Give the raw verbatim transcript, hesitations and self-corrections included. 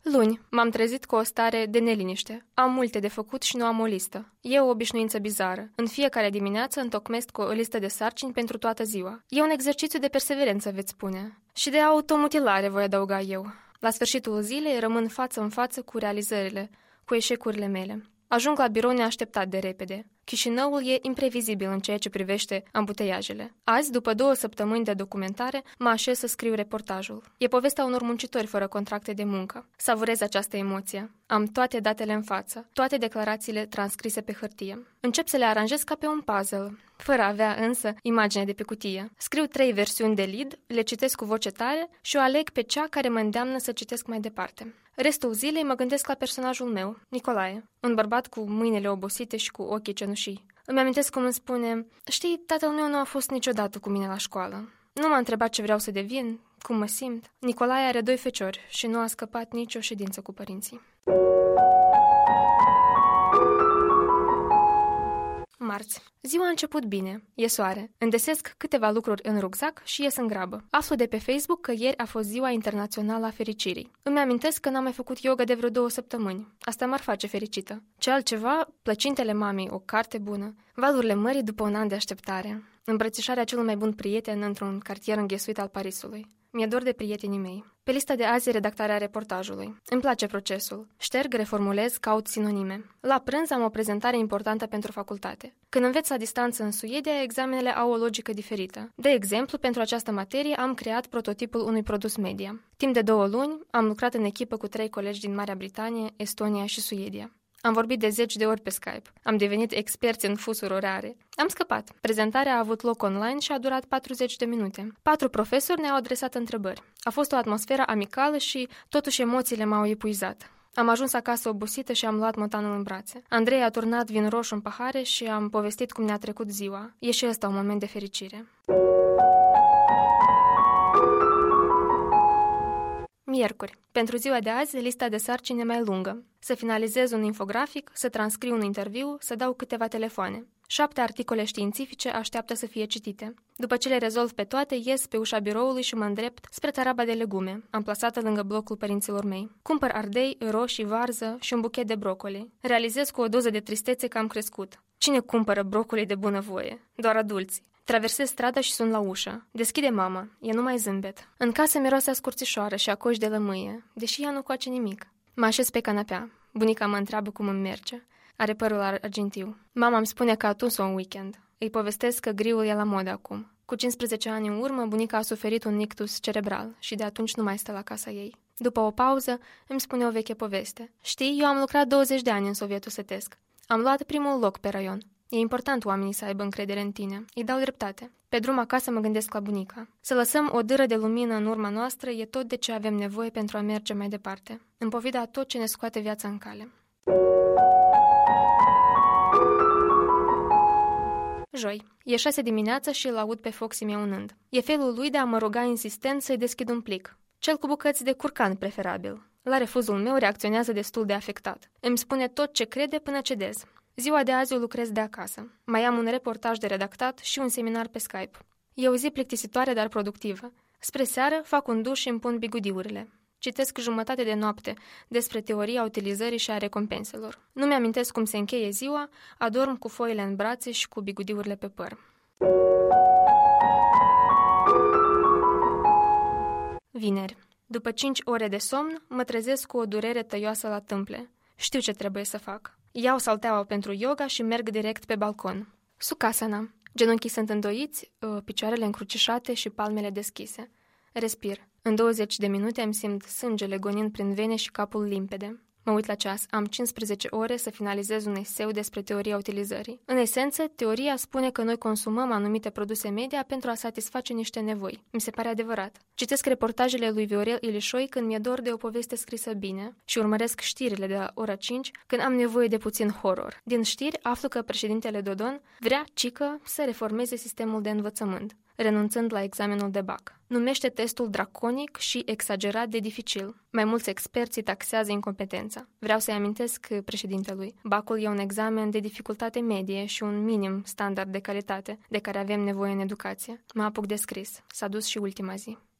Luni, m-am trezit cu o stare de neliniște. Am multe de făcut și nu am o listă. E o obișnuință bizară. În fiecare dimineață întocmesc cu o listă de sarcini pentru toată ziua. E un exercițiu de perseverență, veți spune. Și de automutilare, voi adăuga eu. La sfârșitul zilei rămân față în față cu realizările, cu eșecurile mele. Ajung la birou neașteptat de repede. Chișinăul e imprevizibil în ceea ce privește ambuteiajele. Azi, după două săptămâni de documentare, mă așez să scriu reportajul. E povestea unor muncitori fără contracte de muncă. Savurez această emoție. Am toate datele în față, toate declarațiile transcrise pe hârtie. Încep să le aranjez ca pe un puzzle, fără a avea însă imagine de pe cutie. Scriu trei versiuni de lead, le citesc cu voce tare și o aleg pe cea care mă îndeamnă să citesc mai departe. Restul zilei mă gândesc la personajul meu, Nicolae, un bărbat cu mâinile obosite și cu ochii cenușii. Îmi amintesc cum îmi spune: știi, tatăl meu nu a fost niciodată cu mine la școală. Nu m-a întrebat ce vreau să devin, cum mă simt. Nicolae are doi feciori și nu a scăpat nicio ședință cu părinții. Marți. Ziua a început bine. E soare. Îndesesc câteva lucruri în rucsac și ies în grabă. Aflu de pe Facebook că ieri a fost Ziua Internațională a Fericirii. Îmi amintesc că n-am mai făcut yoga de vreo două săptămâni. Asta m-ar face fericită. Ce altceva? Plăcintele mamei, o carte bună. Valurile mării după un an de așteptare. Îmbrățișarea celui mai bun prieten într-un cartier înghesuit al Parisului. Mi-e dor de prietenii mei. Pe lista de azi e redactarea reportajului. Îmi place procesul. Șterg, reformulez, caut sinonime. La prânz am o prezentare importantă pentru facultate. Când înveți la distanță în Suedia, examenele au o logică diferită. De exemplu, pentru această materie am creat prototipul unui produs media. Timp de două luni am lucrat în echipă cu trei colegi din Marea Britanie, Estonia și Suedia. Am vorbit de zeci de ori pe Skype. Am devenit experți în fusuri orare. Am scăpat. Prezentarea a avut loc online și a durat patruzeci de minute. Patru profesori ne-au adresat întrebări. A fost o atmosferă amicală și totuși emoțiile m-au epuizat. Am ajuns acasă obosită și am luat motanul în brațe. Andrei a turnat vin roșu în pahare și am povestit cum ne-a trecut ziua. E și ăsta un moment de fericire. Miercuri. Pentru ziua de azi, lista de sarcini e mai lungă. Să finalizez un infografic, să transcriu un interviu, să dau câteva telefoane. Șapte articole științifice așteaptă să fie citite. După ce le rezolv pe toate, ies pe ușa biroului și mă îndrept spre taraba de legume, amplasată lângă blocul părinților mei. Cumpăr ardei, roșii, varză și un buchet de brocoli. Realizez cu o doză de tristețe că am crescut. Cine cumpără brocoli de bunăvoie? Doar adulții. Traversez strada și sun la ușă. Deschide mama. E numai zâmbet. În casă miroase a scurțișoară și a coși de lămâie, deși ea nu coace nimic. Mă așez pe canapea. Bunica mă întreabă cum îmi merge. Are părul argintiu. Mama îmi spune că a tuns-o un weekend. Îi povestesc că griul e la modă acum. Cu cincisprezece ani în urmă, bunica a suferit un ictus cerebral și de atunci nu mai stă la casa ei. După o pauză, îmi spune o veche poveste. Știi, eu am lucrat douăzeci de ani în Sovietul Sătesc. Am luat primul loc pe raion. E important oamenii să aibă încredere în tine. Îi dau dreptate. Pe drum acasă mă gândesc la bunica. Să lăsăm o dâră de lumină în urma noastră e tot de ce avem nevoie pentru a merge mai departe, în pofida a tot ce ne scoate viața în cale. Joi. E șase dimineața și îl aud pe Foxy miaunând. E felul lui de a mă ruga insistent să-i deschid un plic. Cel cu bucăți de curcan, preferabil. La refuzul meu reacționează destul de afectat. Îmi spune tot ce crede până cedez. Ziua de azi o lucrez de acasă. Mai am un reportaj de redactat și un seminar pe Skype. E o zi plictisitoare, dar productivă. Spre seară fac un duș și îmi pun bigudiurile. Citesc jumătate de noapte despre teoria utilizării și a recompenselor. Nu mi-amintesc cum se încheie ziua, adorm cu foile în brațe și cu bigudiurile pe păr. Vineri. După cinci ore de somn, mă trezesc cu o durere tăioasă la tâmple. Știu ce trebuie să fac. Iau salteaua pentru yoga și merg direct pe balcon. Sukhasana. Genunchii sunt îndoiți, picioarele încrucișate și palmele deschise. Respir. În douăzeci de minute îmi simt sângele gonind prin vene și capul limpede. Mă uit la ceas. Am cincisprezece ore să finalizez un eseu despre teoria utilizării. În esență, teoria spune că noi consumăm anumite produse media pentru a satisface niște nevoi. Mi se pare adevărat. Citesc reportajele lui Viorel Ilișoi când mi-e dor de o poveste scrisă bine și urmăresc știrile de la ora cinci când am nevoie de puțin horror. Din știri aflu că președintele Dodon vrea, cică, să reformeze sistemul de învățământ, renunțând la examenul de bac. Numește testul draconic și exagerat de dificil. Mai mulți experți taxează incompetența. Vreau să-i amintesc președintelui. Bacul e un examen de dificultate medie și un minim standard de calitate de care avem nevoie în educație. Mă apuc de scris. S-a dus și ultima zi.